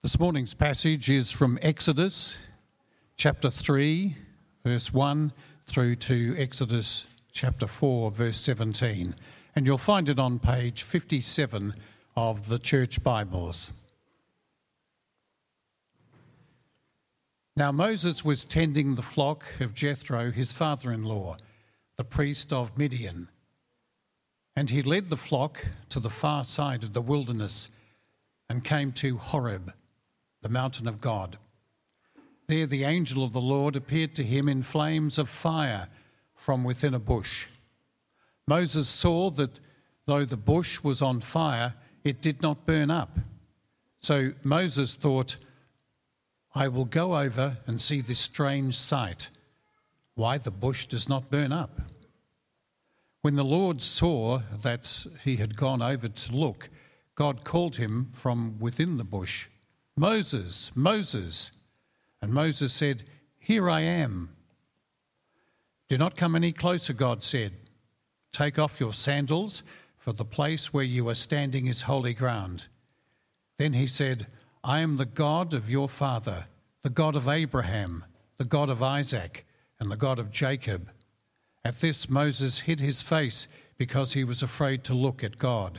This morning's passage is from Exodus chapter 3, verse 1 through to Exodus chapter 4, verse 17. And you'll find it on page 57 of the church Bibles. Now Moses was tending the flock of Jethro, his father-in-law, the priest of Midian. And he led the flock to the far side of the wilderness and came to Horeb, the mountain of God. There the angel of the Lord appeared to him in flames of fire from within a bush. Moses saw that though the bush was on fire, it did not burn up. So Moses thought, I will go over and see this strange sight, why the bush does not burn up. When the Lord saw that he had gone over to look, God called him from within the bush, Moses, Moses. And Moses said, Here I am. Do not come any closer, God said. Take off your sandals, for the place where you are standing is holy ground. Then he said, I am the God of your father, the God of Abraham, the God of Isaac, and the God of Jacob. At this Moses hid his face because he was afraid to look at God.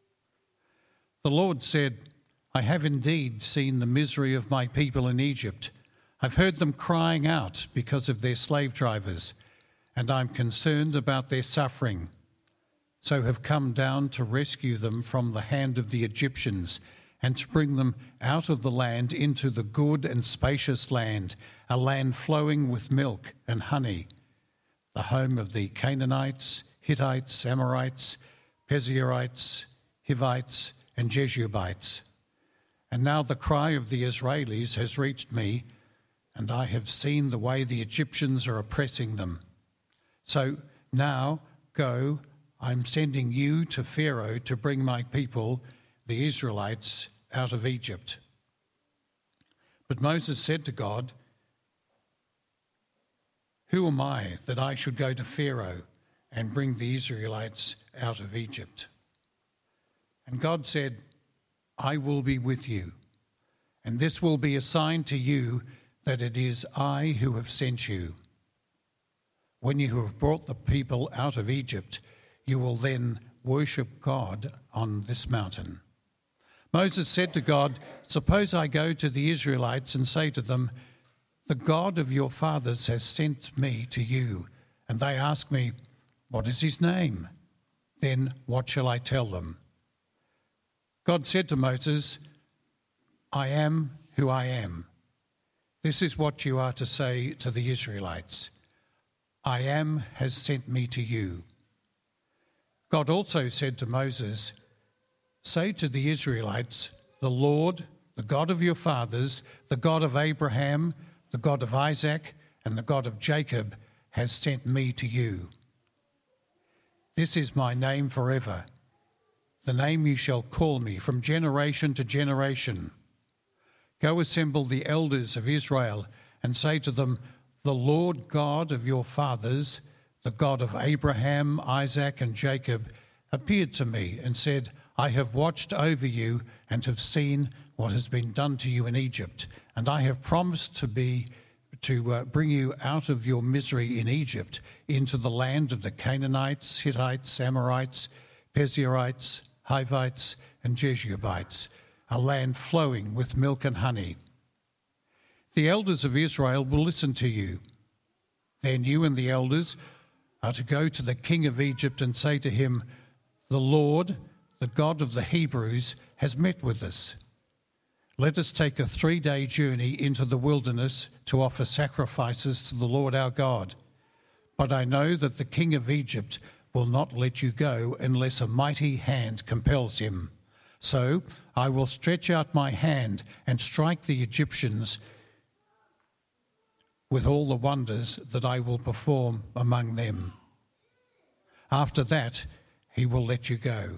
The Lord said, I have indeed seen the misery of my people in Egypt. I've heard them crying out because of their slave drivers, and I'm concerned about their suffering. So have come down to rescue them from the hand of the Egyptians and to bring them out of the land into the good and spacious land, a land flowing with milk and honey, the home of the Canaanites, Hittites, Amorites, Perizzites, Hivites, and Jebusites. And now the cry of the Israelis has reached me, and I have seen the way the Egyptians are oppressing them. So now go, I'm sending you to Pharaoh to bring my people, the Israelites, out of Egypt. But Moses said to God, Who am I that I should go to Pharaoh and bring the Israelites out of Egypt? And God said, I will be with you, and this will be a sign to you that it is I who have sent you. When you have brought the people out of Egypt, you will then worship God on this mountain. Moses said to God, Suppose I go to the Israelites and say to them, The God of your fathers has sent me to you, and they ask me, What is his name? Then what shall I tell them? God said to Moses, I am who I am. This is what you are to say to the Israelites. I am has sent me to you. God also said to Moses, Say to the Israelites, the Lord, the God of your fathers, the God of Abraham, the God of Isaac, and the God of Jacob has sent me to you. This is my name forever, the name you shall call me from generation to generation. Go assemble the elders of Israel and say to them, The Lord God of your fathers, the God of Abraham, Isaac, and Jacob, appeared to me and said, I have watched over you and have seen what has been done to you in Egypt, and I have promised to bring you out of your misery in Egypt into the land of the Canaanites, Hittites, Amorites, Perizzites, Hivites, and Jebusites, a land flowing with milk and honey. The elders of Israel will listen to you. Then you and the elders are to go to the king of Egypt and say to him, The Lord, the God of the Hebrews, has met with us. Let us take a 3-day journey into the wilderness to offer sacrifices to the Lord our God. But I know that the king of Egypt will not let you go unless a mighty hand compels him. So I will stretch out my hand and strike the Egyptians with all the wonders that I will perform among them. After that, he will let you go.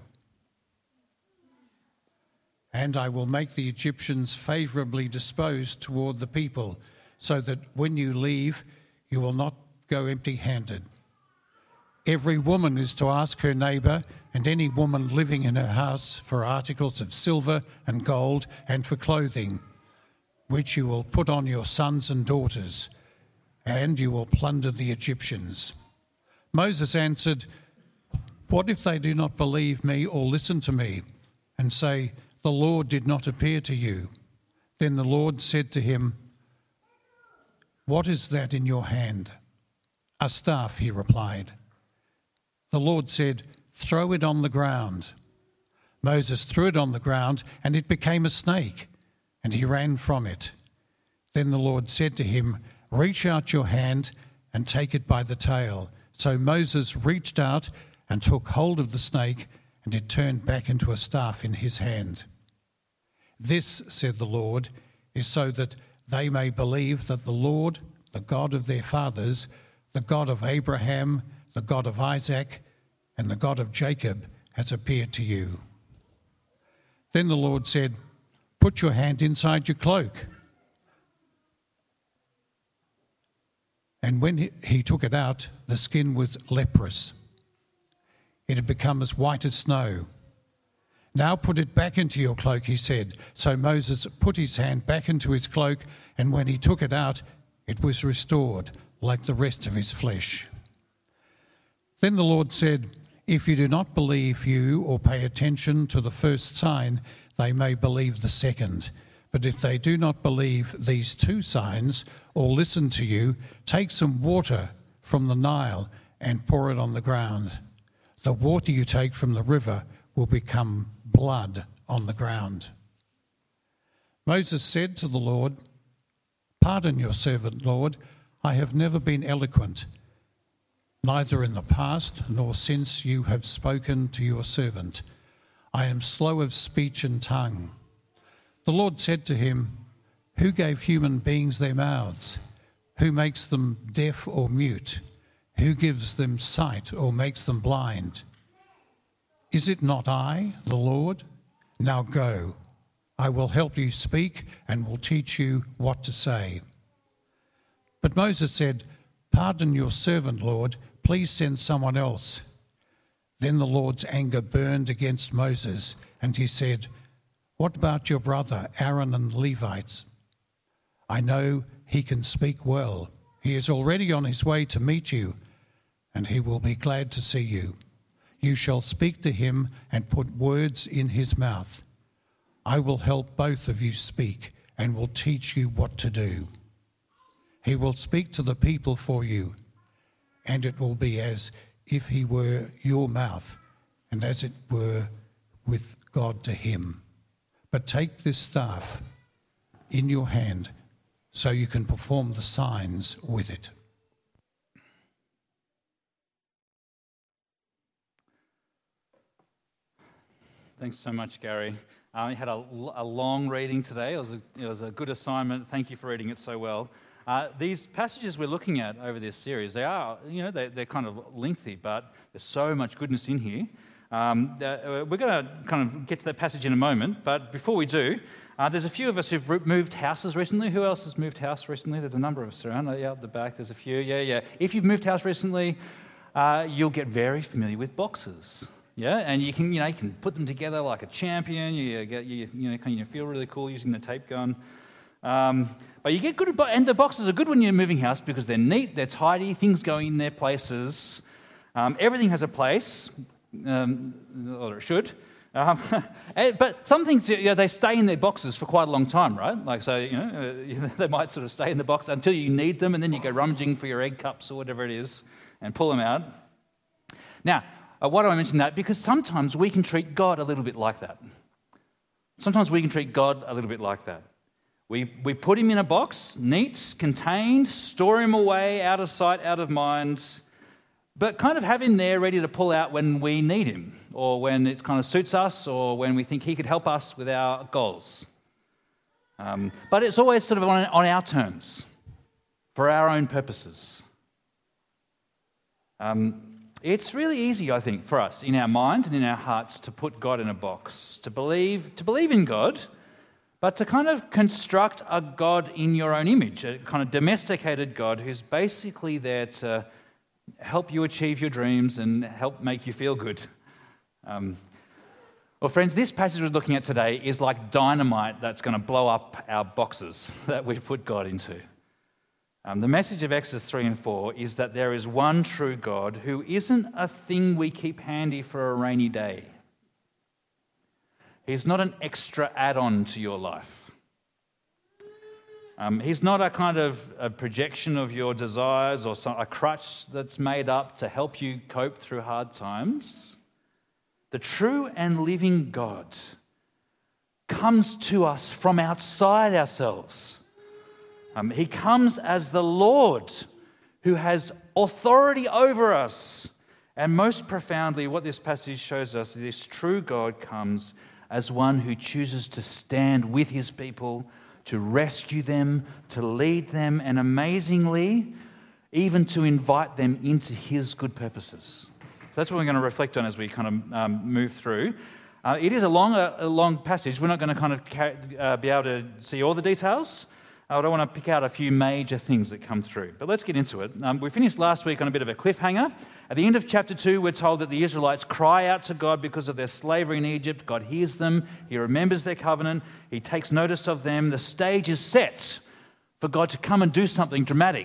And I will make the Egyptians favourably disposed toward the people, so that when you leave, you will not go empty-handed. Every woman is to ask her neighbour and any woman living in her house for articles of silver and gold and for clothing. which you will put on your sons and daughters, and you will plunder the Egyptians." Moses answered, "What if they do not believe me or listen to me and say, 'The Lord did not appear to you'?" Then the Lord said to him, "What is that in your hand?" "A staff," he replied. The Lord said, "Throw it on the ground." Moses threw it on the ground, and it became a snake, and he ran from it. Then the Lord said to him, "Reach out your hand and take it by the tail." So Moses reached out and took hold of the snake, and it turned back into a staff in his hand. "This," said the Lord, "is so that they may believe that the Lord, the God of their fathers, the God of Abraham, the God of Isaac, and the God of Jacob, has appeared to you." Then the Lord said, "Put your hand inside your cloak." And when he took it out, the skin was leprous. It had become as white as snow. "Now put it back into your cloak," he said. So Moses put his hand back into his cloak, and when he took it out, it was restored like the rest of his flesh. Then the Lord said, "If you do not believe you or pay attention to the first sign, they may believe the second. But if they do not believe these two signs or listen to you, take some water from the Nile and pour it on the ground. The water you take from the river will become blood on the ground." Moses said to the Lord, "Pardon your servant, Lord. I have never been eloquent, neither in the past nor since you have spoken to your servant. I am slow of speech and tongue." The Lord said to him, "Who gave human beings their mouths? Who makes them deaf or mute? Who gives them sight or makes them blind? Is it not I, the Lord? Now go. I will help you speak and will teach you what to say." But Moses said, "Pardon your servant, Lord. Please send someone else." Then the Lord's anger burned against Moses, and he said, "What about your brother Aaron and the Levites? I know he can speak well. He is already on his way to meet you, and he will be glad to see you. You shall speak to him and put words in his mouth. I will help both of you speak and will teach you what to do. He will speak to the people for you, and it will be as if he were your mouth, and as it were with God to him. But take this staff in your hand so you can perform the signs with it." Thanks so much, Gary. You had a long reading today. It was a good assignment. Thank you for reading it so well. These passages we're looking at over this series, they're kind of lengthy, but there's so much goodness in here. We're going to kind of get to that passage in a moment, but before we do, there's a few of us who've moved houses recently. Who else has moved house recently? There's a number of us around. Yeah, at the back, there's a few. Yeah. If you've moved house recently, you'll get very familiar with boxes. Yeah, and you can put them together like a champion. You feel really cool using the tape gun. But you get good, and the boxes are good when you're moving house because they're neat, they're tidy, things go in their places. Everything has a place, or it should. But some things, they stay in their boxes for quite a long time, right? Like, so, they might sort of stay in the box until you need them, and then you go rummaging for your egg cups or whatever it is and pull them out. Now, why do I mention that? Because sometimes we can treat God a little bit like that. Sometimes we can treat God a little bit like that. We put him in a box, neat, contained, store him away, out of sight, out of mind, but kind of have him there ready to pull out when we need him, or when it kind of suits us, or when we think he could help us with our goals. But it's always sort of on our terms, for our own purposes. It's really easy, I think, for us in our minds and in our hearts to put God in a box, to believe in God, but to kind of construct a God in your own image, a kind of domesticated God who's basically there to help you achieve your dreams and help make you feel good. Well, friends, this passage we're looking at today is like dynamite that's going to blow up our boxes that we've put God into. The message of Exodus 3 and 4 is that there is one true God who isn't a thing we keep handy for a rainy day. He's not an extra add-on to your life. He's not a kind of a projection of your desires or a crutch that's made up to help you cope through hard times. The true and living God comes to us from outside ourselves. He comes as the Lord who has authority over us. And most profoundly, what this passage shows us is this true God comes as one who chooses to stand with his people, to rescue them, to lead them, and amazingly, even to invite them into his good purposes. So that's what we're going to reflect on as we kind of move through. It is a long passage. We're not going to kind of be able to see all the details. I don't want to pick out a few major things that come through. But let's get into it. We finished last week on a bit of a cliffhanger. At the end of chapter 2, we're told that the Israelites cry out to God because of their slavery in Egypt. God hears them. He remembers their covenant. He takes notice of them. The stage is set for God to come and do something dramatic.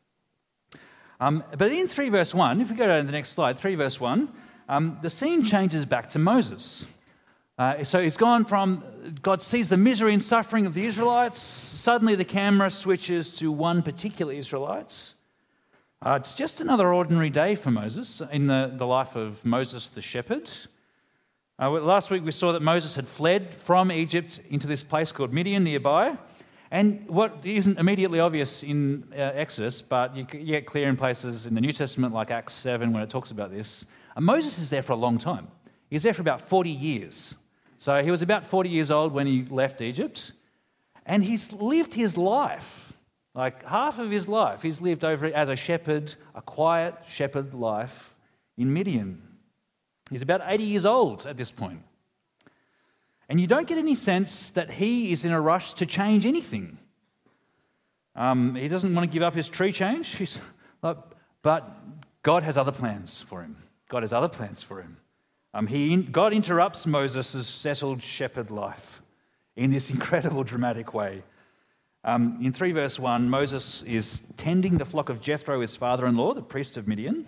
But in 3 verse 1, if we go to the next slide, 3 verse 1, the scene changes back to Moses. So it's gone from God sees the misery and suffering of the Israelites. Suddenly the camera switches to one particular Israelite. It's just another ordinary day for Moses in the life of Moses the shepherd. Last week we saw that Moses had fled from Egypt into this place called Midian nearby. And what isn't immediately obvious in Exodus, but you get clear in places in the New Testament like Acts 7 when it talks about this, Moses is there for a long time. He's there for about 40 years. So he was about 40 years old when he left Egypt, and he's lived his life, like half of his life, he's lived over as a shepherd, a quiet shepherd life in Midian. He's about 80 years old at this point. And you don't get any sense that he is in a rush to change anything. He doesn't want to give up his tree change, but God has other plans for him. God has other plans for him. God interrupts Moses' settled shepherd life in this incredible dramatic way. In 3 verse 1, Moses is tending the flock of Jethro, his father-in-law, the priest of Midian.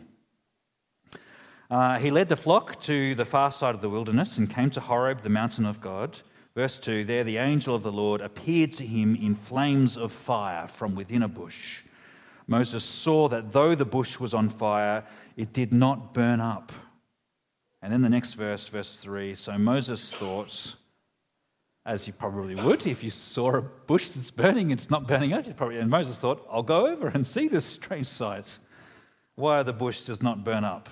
He led the flock to the far side of the wilderness and came to Horeb, the mountain of God. Verse 2, there the angel of the Lord appeared to him in flames of fire from within a bush. Moses saw that though the bush was on fire, it did not burn up. And then the next verse, verse 3, so Moses thought, as you probably would, if you saw a bush that's burning, it's not burning out, and Moses thought, I'll go over and see this strange sight, why the bush does not burn up.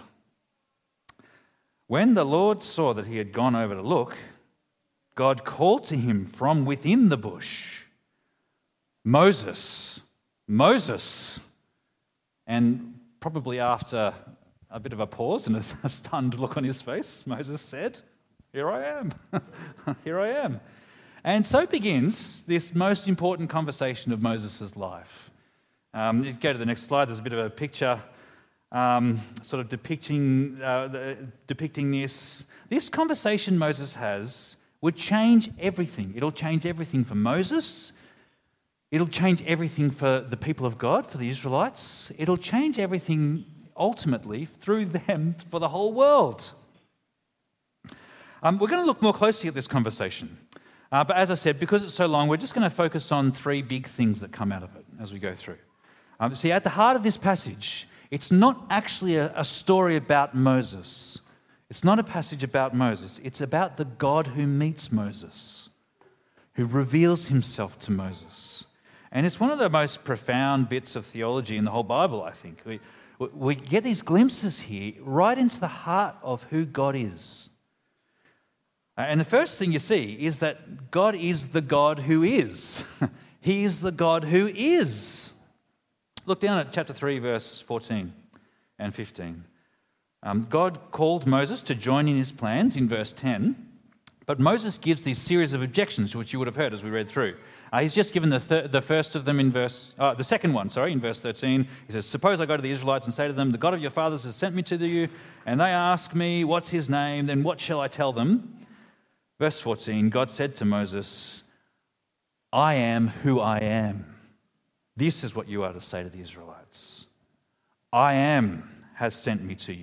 When the Lord saw that he had gone over to look, God called to him from within the bush, Moses, Moses. And probably after a bit of a pause and a stunned look on his face, Moses said, here I am, here I am. And so begins this most important conversation of Moses' life. If you go to the next slide, there's a bit of a picture sort of depicting this. This conversation Moses has would change everything. It'll change everything for Moses. It'll change everything for the people of God, for the Israelites. It'll change everything ultimately through them for the whole world. We're going to look more closely at this conversation. But as I said, because it's so long, we're just going to focus on 3 big things that come out of it as we go through. See, at the heart of this passage, it's not actually a story about Moses. It's not a passage about Moses. It's about the God who meets Moses, who reveals himself to Moses. And it's one of the most profound bits of theology in the whole Bible, I think. We get these glimpses here right into the heart of who God is. And the first thing you see is that God is the God who is. He is the God who is. Look down at chapter 3, verse 14 and 15. God called Moses to join in his plans in verse 10, but Moses gives these series of objections, which you would have heard as we read through. He's just given the first of them in the second one, in verse 13. He says, suppose I go to the Israelites and say to them, the God of your fathers has sent me to you, and they ask me, what's his name? Then what shall I tell them? Verse 14, God said to Moses, I am who I am. This is what you are to say to the Israelites. I am has sent me to you.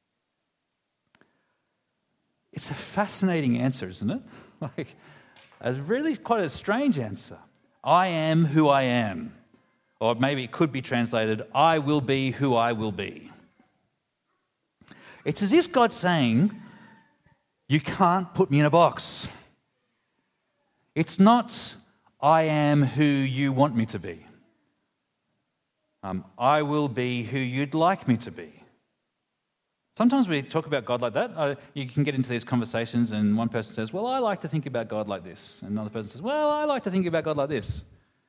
It's a fascinating answer, isn't it? It's really quite a strange answer. I am who I am. Or maybe it could be translated, I will be who I will be. It's as if God's saying, you can't put me in a box. It's not, I am who you want me to be. I will be who you'd like me to be. Sometimes we talk about God like that. You can get into these conversations and one person says, well, I like to think about God like this. And another person says, well, I like to think about God like this.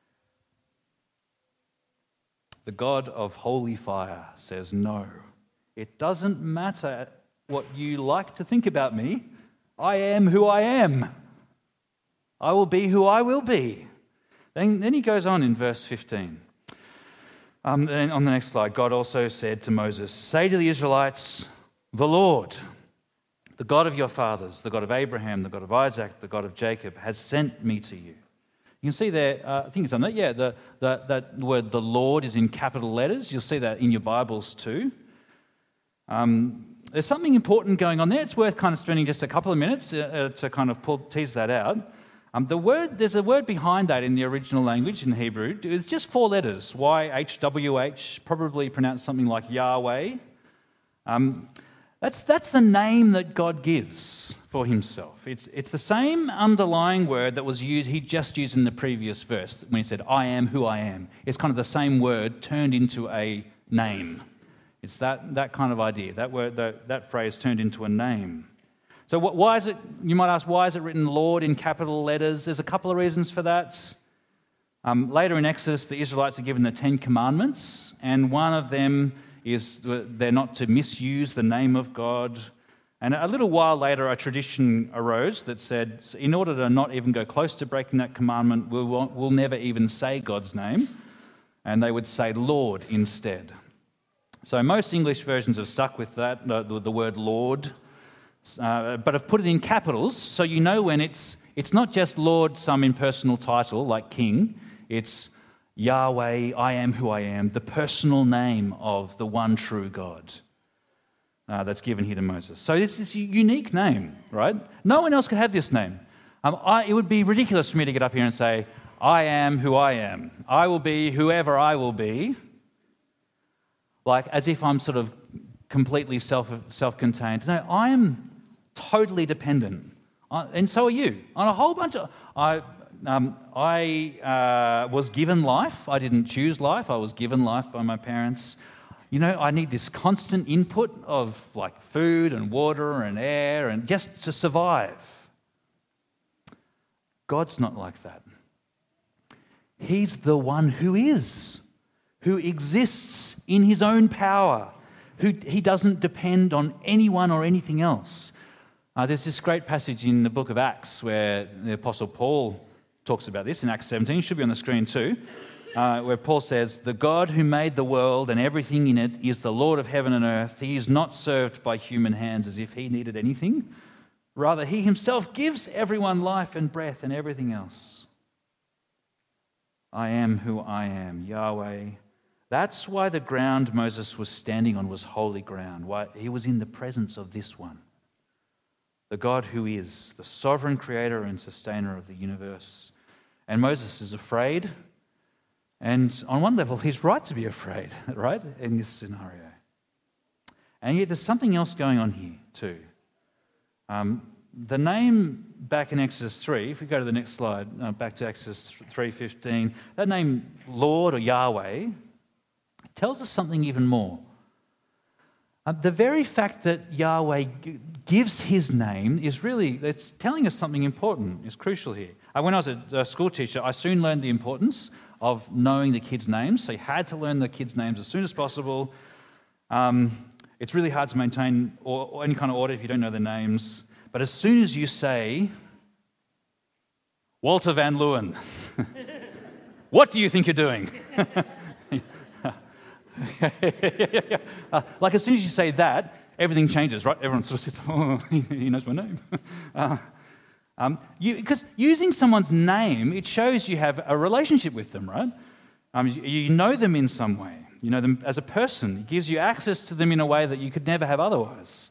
The God of holy fire says, no, it doesn't matter what you like to think about me. I am who I am. I will be who I will be. Then he goes on in verse 15. Then on the next slide, God also said to Moses, say to the Israelites, the Lord, the God of your fathers, the God of Abraham, the God of Isaac, the God of Jacob, has sent me to you. You can see there, I think it's on that, that word the Lord is in capital letters. You'll see that in your Bibles too. There's something important going on there. It's worth kind of spending just a couple of minutes to kind of tease that out. There's a word behind that in the original language in Hebrew. It's just 4 letters, YHWH, probably pronounced something like Yahweh. That's the name that God gives for himself. It's the same underlying word that was used, he just used in the previous verse when he said, I am who I am. It's kind of the same word turned into a name. It's that kind of idea, that word, that phrase turned into a name. So why is it, you might ask, why is it written Lord in capital letters? There's a couple of reasons for that. Later in Exodus, the Israelites are given the 10 Commandments, and one of them is they're not to misuse the name of God. And a little while later, a tradition arose that said, in order to not even go close to breaking that commandment, we'll never even say God's name, and they would say Lord instead. So most English versions have stuck with that, the word Lord, but have put it in capitals, so you know when it's not just Lord, some impersonal title like King, it's Yahweh, I am who I am, the personal name of the one true God that's given here to Moses. So this is a unique name, right? No one else could have this name. It would be ridiculous for me to get up here and say, I am who I am. I will be whoever I will be, like as if I'm sort of completely self-contained. No, I am totally dependent, and so are you, on a whole bunch of... I was given life. I didn't choose life. I was given life by my parents. You know, I need this constant input of like food and water and air and just to survive. God's not like that. He's the one who is, who exists in his own power, he doesn't depend on anyone or anything else. There's this great passage in the book of Acts where the Apostle Paul talks about this in Acts 17, should be on the screen too, where Paul says, the God who made the world and everything in it is the Lord of heaven and earth. He is not served by human hands as if he needed anything. Rather, he himself gives everyone life and breath and everything else. I am who I am, Yahweh. That's why the ground Moses was standing on was holy ground, why he was in the presence of this one. The God who is the sovereign creator and sustainer of the universe. And Moses is afraid, and on one level, he's right to be afraid, right, in this scenario. And yet there's something else going on here too. The name back in Exodus 3, if we go to the next slide, back to Exodus 3:15, that name Lord or Yahweh tells us something even more. The very fact that Yahweh gives his name is really, it's telling us something important, it's crucial here. When I was a school teacher, I soon learned the importance of knowing the kids' names. So you had to learn the kids' names as soon as possible. It's really hard to maintain or any kind of order if you don't know the names. But as soon as you say, Walter Van Leeuwen, what do you think you're doing? Like as soon as you say that, everything changes, right? Everyone sort of sits, oh, he knows my name. Because using someone's name, it shows you have a relationship with them, right? You know them in some way. You know them as a person. It gives you access to them in a way that you could never have otherwise.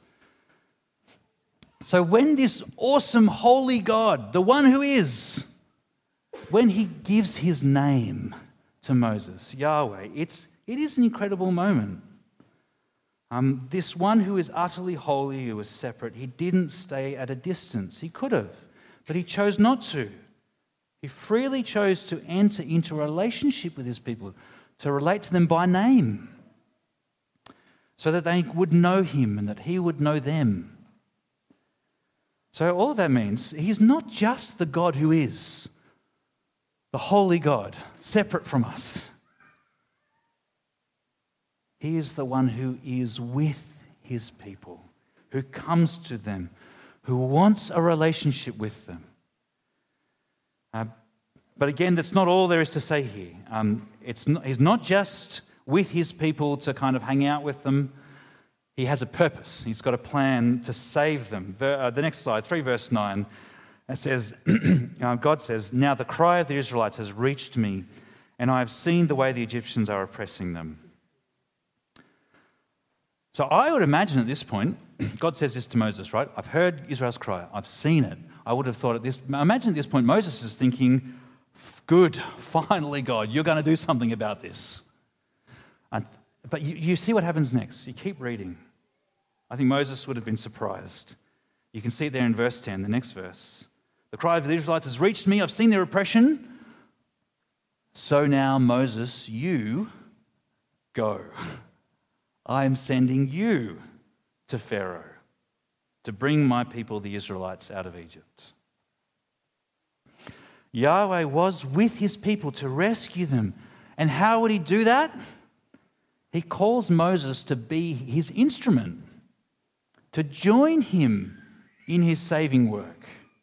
So when this awesome, holy God, the one who is, when he gives his name to Moses, Yahweh, it is an incredible moment. This one who is utterly holy, who is separate, he didn't stay at a distance. He could have, but he chose not to. He freely chose to enter into a relationship with his people, to relate to them by name, so that they would know him and that he would know them. So all of that means he's not just the God who is, the holy God, separate from us. He is the one who is with his people, who comes to them, who wants a relationship with them. But again, that's not all there is to say here. He's not just with his people to kind of hang out with them. He has a purpose. He's got a plan to save them. The next slide, 3 verse 9, it says, God says, "Now the cry of the Israelites has reached me, and I have seen the way the Egyptians are oppressing them." So I would imagine at this point, God says this to Moses, right? I've heard Israel's cry. I've seen it. I would have thought imagine at this point, Moses is thinking, good, finally, God, you're going to do something about this. But you see what happens next. You keep reading. I think Moses would have been surprised. You can see it there in verse 10, the next verse. "The cry of the Israelites has reached me. I've seen their oppression. So now, Moses, you go. I am sending you to Pharaoh to bring my people, the Israelites, out of Egypt." Yahweh was with his people to rescue them. And how would he do that? He calls Moses to be his instrument, to join him in his saving work.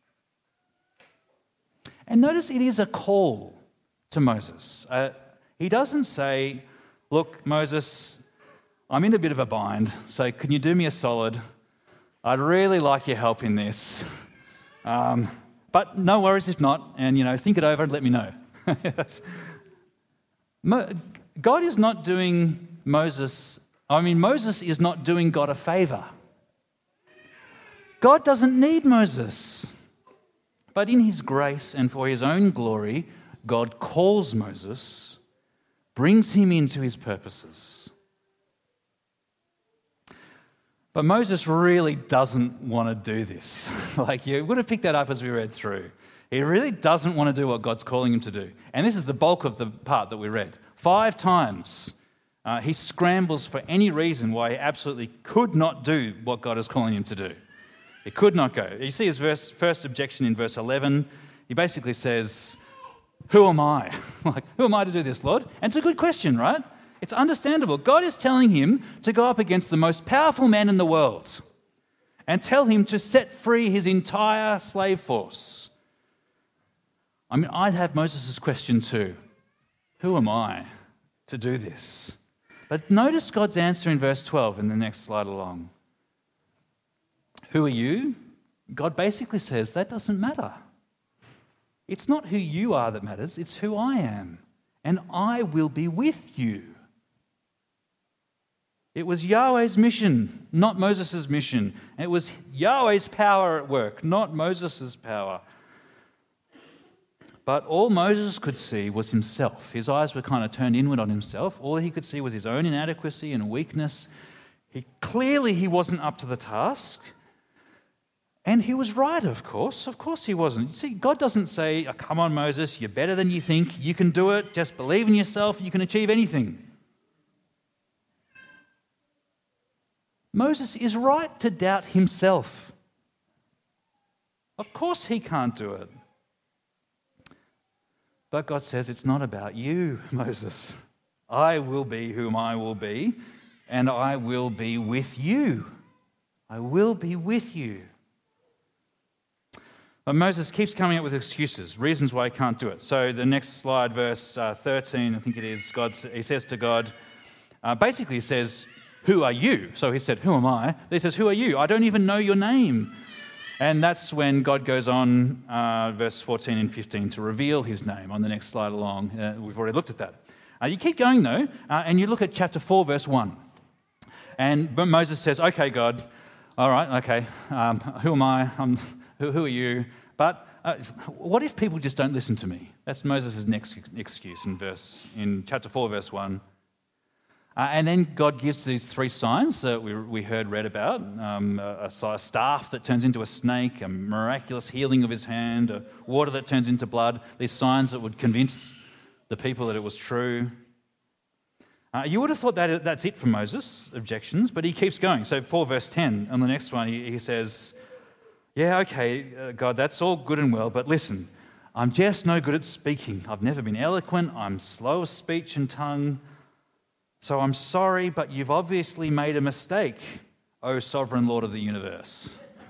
And notice it is a call to Moses. He doesn't say, "Look, Moses, I'm in a bit of a bind, so can you do me a solid? I'd really like your help in this. But no worries if not, and think it over and let me know." God is not doing Moses is not doing God a favor. God doesn't need Moses. But in his grace and for his own glory, God calls Moses, brings him into his purposes. But Moses really doesn't want to do this. You would have picked that up as we read through. He really doesn't want to do what God's calling him to do. And this is the bulk of the part that we read. 5 times he scrambles for any reason why he absolutely could not do what God is calling him to do. He could not go. You see his first objection in verse 11. He basically says, "Who am I?" Who am I to do this, Lord? And it's a good question, right? It's understandable. God is telling him to go up against the most powerful man in the world and tell him to set free his entire slave force. I'd have Moses' question too. Who am I to do this? But notice God's answer in verse 12 in the next slide along. Who are you? God basically says that doesn't matter. It's not who you are that matters, it's who I am. And I will be with you. It was Yahweh's mission, not Moses' mission. It was Yahweh's power at work, not Moses' power. But all Moses could see was himself. His eyes were kind of turned inward on himself. All he could see was his own inadequacy and weakness. Clearly he wasn't up to the task. And he was right, of course. Of course he wasn't. You see, God doesn't say, "Oh, come on, Moses, you're better than you think. You can do it. Just believe in yourself. You can achieve anything." Moses is right to doubt himself. Of course he can't do it. But God says, it's not about you, Moses. I will be whom I will be, and I will be with you. I will be with you. But Moses keeps coming up with excuses, reasons why he can't do it. So the next slide, verse 13, I think it is, he says to God, basically he says, "Who are you?" So he said, "Who am I?" He says, "Who are you? I don't even know your name." And that's when God goes on, verse 14 and 15, to reveal his name. On the next slide along, we've already looked at that. You keep going, though, and you look at chapter 4, verse 1. And Moses says, okay, God, all right, okay, who am I? Who are you? But what if people just don't listen to me? That's Moses' next excuse in chapter 4, verse 1. And then God gives these three signs that we read about, a staff that turns into a snake, a miraculous healing of his hand, a water that turns into blood, these signs that would convince the people that it was true. You would have thought that that's it for Moses' objections, but he keeps going. So 4 verse 10, on the next one, he says, yeah, okay, God, that's all good and well, but listen, I'm just no good at speaking. I've never been eloquent. I'm slow of speech and tongue. So I'm sorry, but you've obviously made a mistake, O sovereign Lord of the universe.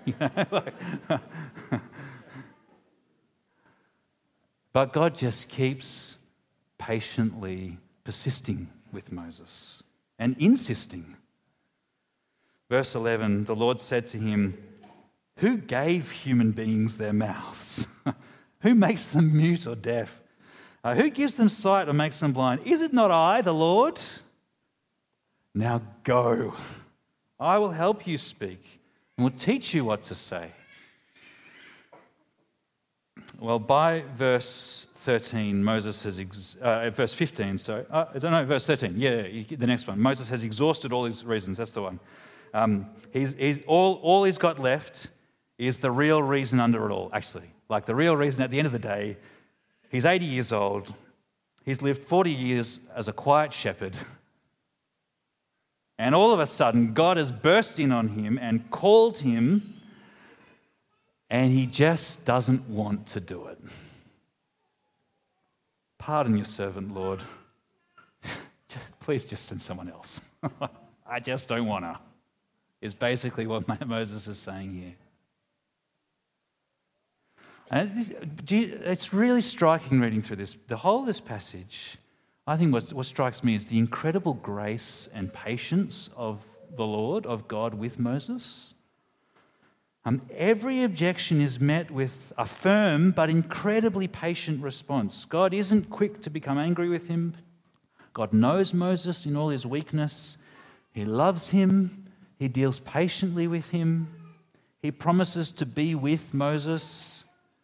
But God just keeps patiently persisting with Moses and insisting. Verse 11, the Lord said to him, who gave human beings their mouths? Who makes them mute or deaf? Who gives them sight or makes them blind? Is it not I, the Lord? Now go. I will help you speak and will teach you what to say. Well, by verse 13, Moses has, verse 15, sorry. Verse 13, the next one. Moses has exhausted all his reasons, that's the one. All he's got left is the real reason under it all, actually. Like the real reason at the end of the day, he's 80 years old, he's lived 40 years as a quiet shepherd, and all of a sudden, God has burst in on him and called him, and he just doesn't want to do it. Pardon your servant, Lord. Please just send someone else. I just don't want to, is basically what Moses is saying here. And it's really striking reading through this. The whole of this passage, I think what strikes me is the incredible grace and patience of the Lord, of God with Moses. Every objection is met with a firm but incredibly patient response. God isn't quick to become angry with him. God knows Moses in all his weakness. He loves him. He deals patiently with him. He promises to be with Moses.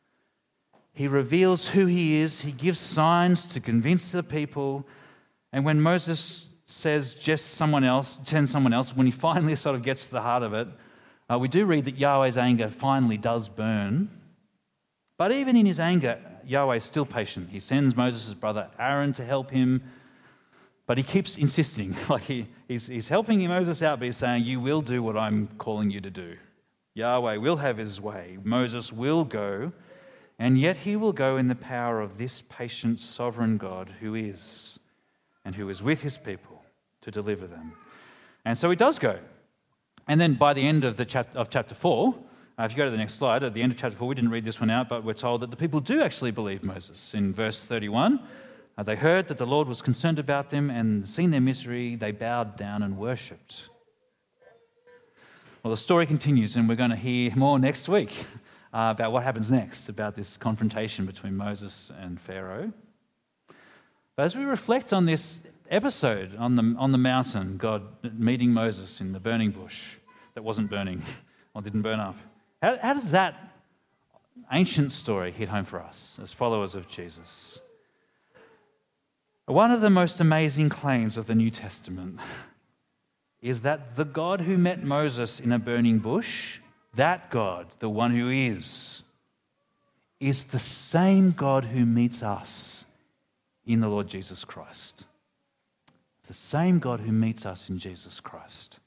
He reveals who he is. He gives signs to convince the people. And when Moses says send someone else, when he finally sort of gets to the heart of it, we do read that Yahweh's anger finally does burn. But even in his anger, Yahweh is still patient. He sends Moses' brother Aaron to help him, but he keeps insisting. Like he's helping Moses out, but he's saying, you will do what I'm calling you to do. Yahweh will have his way. Moses will go. And yet he will go in the power of this patient, sovereign God who is with his people to deliver them. And so he does go. And then by the end of chapter 4, if you go to the next slide, at the end of chapter 4, we didn't read this one out, but we're told that the people do actually believe Moses. In verse 31, they heard that the Lord was concerned about them, and seeing their misery, they bowed down and worshipped. Well, the story continues, and we're going to hear more next week about what happens next, about this confrontation between Moses and Pharaoh. But as we reflect on this episode on the mountain, God meeting Moses in the burning bush that wasn't burning or didn't burn up, how does that ancient story hit home for us as followers of Jesus? One of the most amazing claims of the New Testament is that the God who met Moses in a burning bush, that God, the one who is the same God who meets us in the Lord Jesus Christ. It's the same God who meets us in Jesus Christ.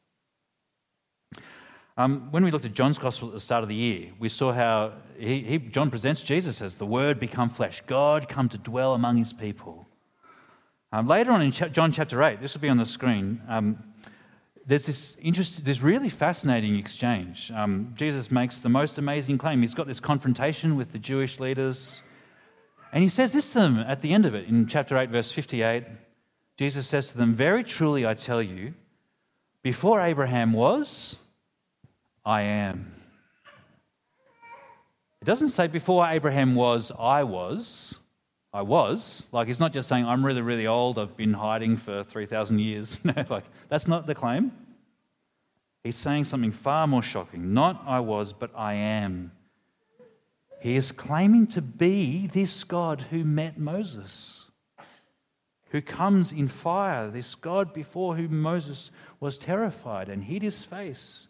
When we looked at John's Gospel at the start of the year, we saw how John presents Jesus as the Word become flesh, God come to dwell among his people. Later on in John chapter 8, this will be on the screen, there's this really fascinating exchange. Jesus makes the most amazing claim. He's got this confrontation with the Jewish leaders. And he says this to them at the end of it, in chapter 8, verse 58. Jesus says to them, very truly I tell you, before Abraham was, I am. It doesn't say before Abraham was, I was. I was. Like, he's not just saying, I'm really, really old, I've been hiding for 3,000 years. No, like, that's not the claim. He's saying something far more shocking. Not I was, but I am. He is claiming to be this God who met Moses, who comes in fire, this God before whom Moses was terrified and hid his face.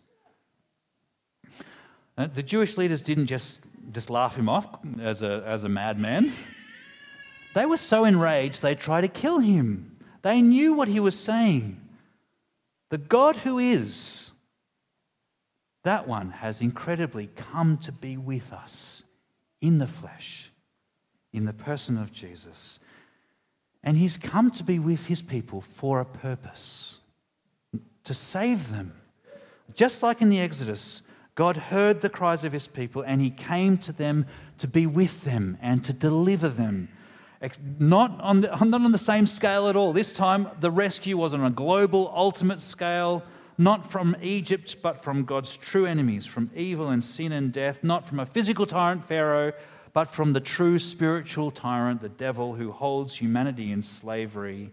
The Jewish leaders didn't just laugh him off as a madman. They were so enraged they tried to kill him. They knew what he was saying. The God who is, that one has incredibly come to be with us in the flesh, in the person of Jesus. And he's come to be with his people for a purpose, to save them. Just like in the Exodus, God heard the cries of his people and he came to them to be with them and to deliver them. Not on the same scale at all. This time, the rescue was on a global, ultimate scale, not from Egypt, but from God's true enemies, from evil and sin and death, not from a physical tyrant, Pharaoh, but from the true spiritual tyrant, the devil, who holds humanity in slavery.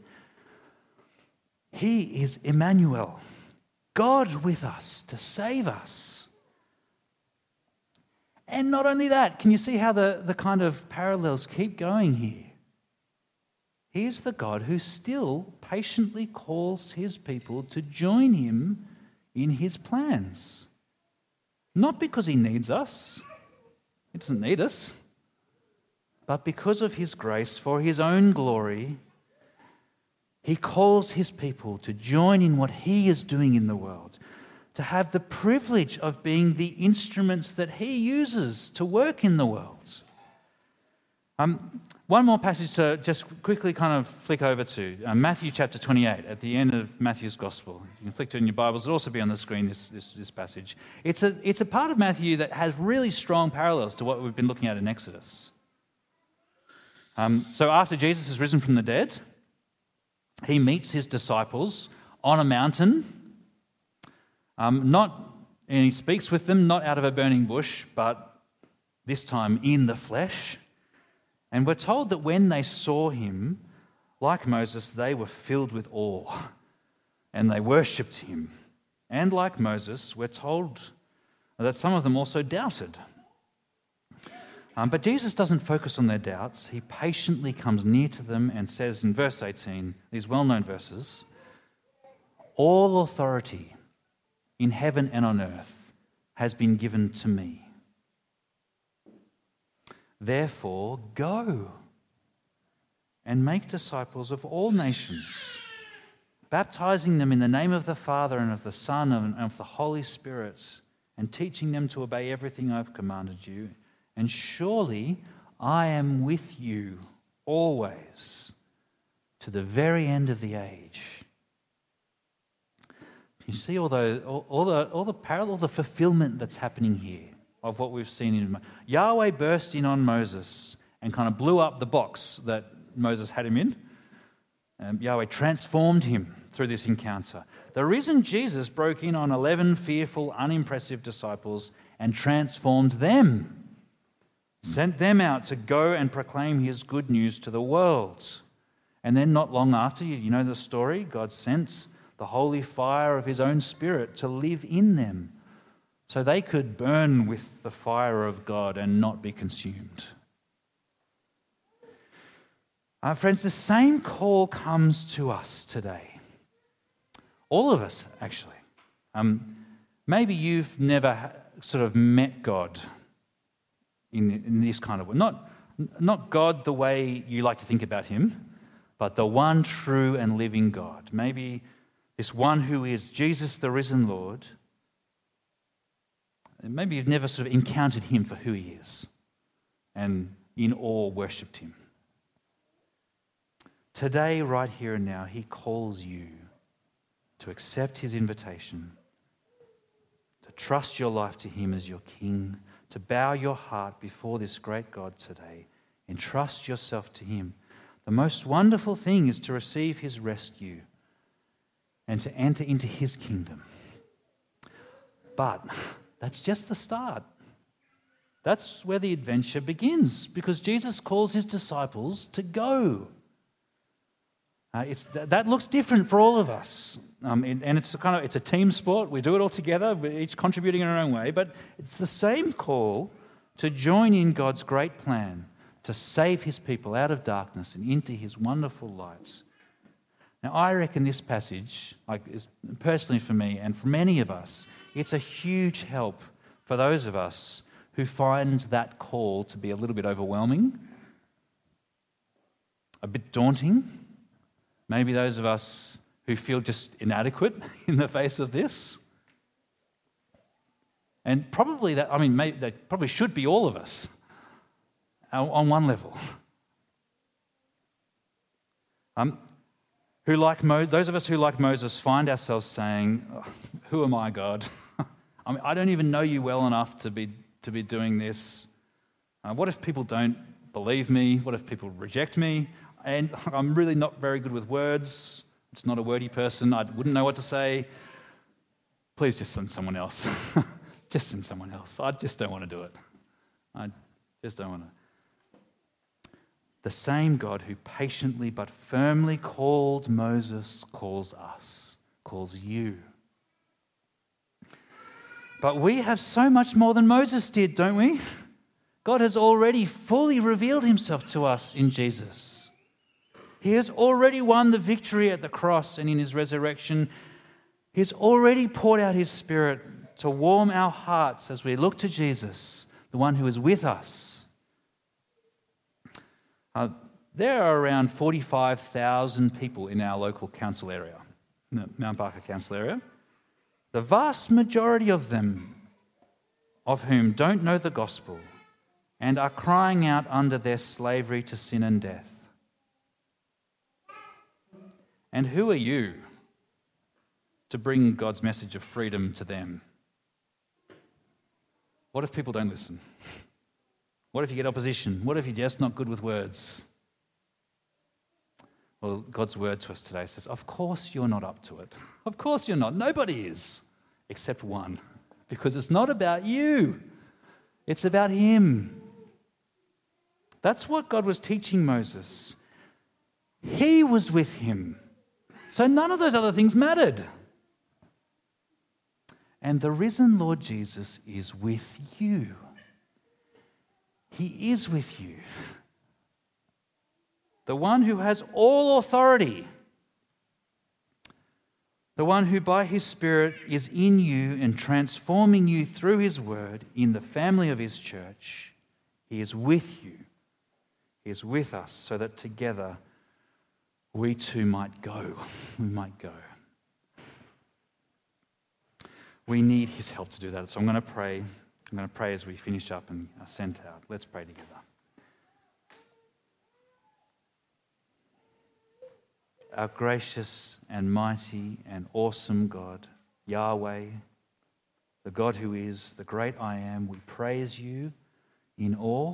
He is Emmanuel, God with us to save us. And not only that, can you see how the kind of parallels keep going here? He is the God who still patiently calls his people to join him in his plans. Not because he needs us, he doesn't need us, but because of his grace for his own glory, he calls his people to join in what he is doing in the world, to have the privilege of being the instruments that he uses to work in the world. One more passage to just quickly kind of flick over to, Matthew chapter 28, at the end of Matthew's Gospel. You can flick to it in your Bibles. It'll also be on the screen, this passage. It's a part of Matthew that has really strong parallels to what we've been looking at in Exodus. So after Jesus is risen from the dead, he meets his disciples on a mountain, and he speaks with them, not out of a burning bush, but this time in the flesh. And we're told that when they saw him, like Moses, they were filled with awe and they worshipped him. And like Moses, we're told that some of them also doubted. But Jesus doesn't focus on their doubts. He patiently comes near to them and says in verse 18, these well-known verses, "All authority in heaven and on earth has been given to me. Therefore, go and make disciples of all nations, baptizing them in the name of the Father and of the Son and of the Holy Spirit, and teaching them to obey everything I've commanded you. And surely I am with you always to the very end of the age." You see all the parallel, the fulfillment that's happening here of what we've seen in Yahweh burst in on Moses and kind of blew up the box that Moses had him in. Yahweh transformed him through this encounter. The risen Jesus broke in on 11 fearful, unimpressive disciples and transformed them, sent them out to go and proclaim his good news to the world. And then not long after, you know the story, God sent the holy fire of his own Spirit to live in them, so they could burn with the fire of God and not be consumed. Friends, the same call comes to us today. All of us, actually. Maybe you've never sort of met God in this kind of way. Not God the way you like to think about him, but the one true and living God. Maybe this one who is Jesus, the risen Lord. Maybe you've never sort of encountered him for who he is and in awe worshipped him. Today, right here and now, he calls you to accept his invitation, to trust your life to him as your king, to bow your heart before this great God today, entrust yourself to him. The most wonderful thing is to receive his rescue and to enter into his kingdom. But that's just the start. That's where the adventure begins, because Jesus calls his disciples to go. That looks different for all of us, and it's a team sport. We do it all together, each contributing in our own way. But it's the same call to join in God's great plan to save his people out of darkness and into his wonderful lights. Now, I reckon this passage, personally for me and for many of us, it's a huge help for those of us who find that call to be a little bit overwhelming, a bit daunting. Maybe those of us who feel just inadequate in the face of this. And probably that probably should be all of us on one level. Those of us who, like Moses, find ourselves saying, oh, "Who am I, God? I don't even know you well enough to be doing this. What if people don't believe me? What if people reject me? And I'm really not very good with words. I'm just not a wordy person. I wouldn't know what to say. Please just send someone else. Just send someone else. I just don't want to do it. I just don't want to." The same God who patiently but firmly called Moses calls us, calls you. But we have so much more than Moses did, don't we? God has already fully revealed himself to us in Jesus. He has already won the victory at the cross and in his resurrection. He has already poured out his Spirit to warm our hearts as we look to Jesus, the one who is with us. There are around 45,000 people in our local council area, in the Mount Barker council area. The vast majority of them, of whom don't know the gospel and are crying out under their slavery to sin and death. And who are you to bring God's message of freedom to them? What if people don't listen? What if you get opposition? What if you're just not good with words? Well, God's word to us today says, of course you're not up to it. Of course you're not. Nobody is, except one. Because it's not about you. It's about him. That's what God was teaching Moses. He was with him. So none of those other things mattered. And the risen Lord Jesus is with you. He is with you. The one who has all authority. The one who by his Spirit is in you and transforming you through his word in the family of his church. He is with you. He is with us so that together we too might go. We might go. We need his help to do that. So I'm going to pray. I'm going to pray as we finish up and are sent out. Let's pray together. Our gracious and mighty and awesome God, Yahweh, the God who is the great I am, we praise you in awe.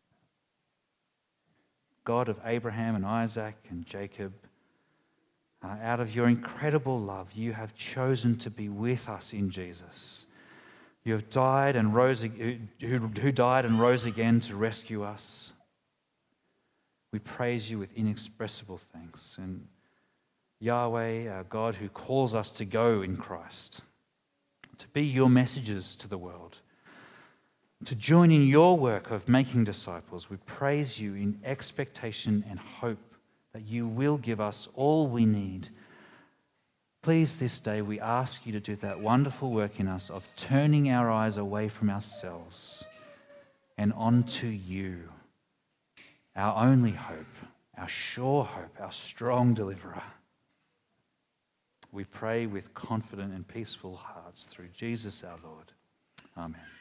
God of Abraham and Isaac and Jacob, out of your incredible love, you have chosen to be with us in Jesus. You have died and who died and rose again to rescue us. We praise you with inexpressible thanks. And Yahweh, our God who calls us to go in Christ, to be your messengers to the world, to join in your work of making disciples, we praise you in expectation and hope that you will give us all we need. Please, this day, we ask you to do that wonderful work in us of turning our eyes away from ourselves and onto you, our only hope, our sure hope, our strong deliverer. We pray with confident and peaceful hearts through Jesus our Lord. Amen.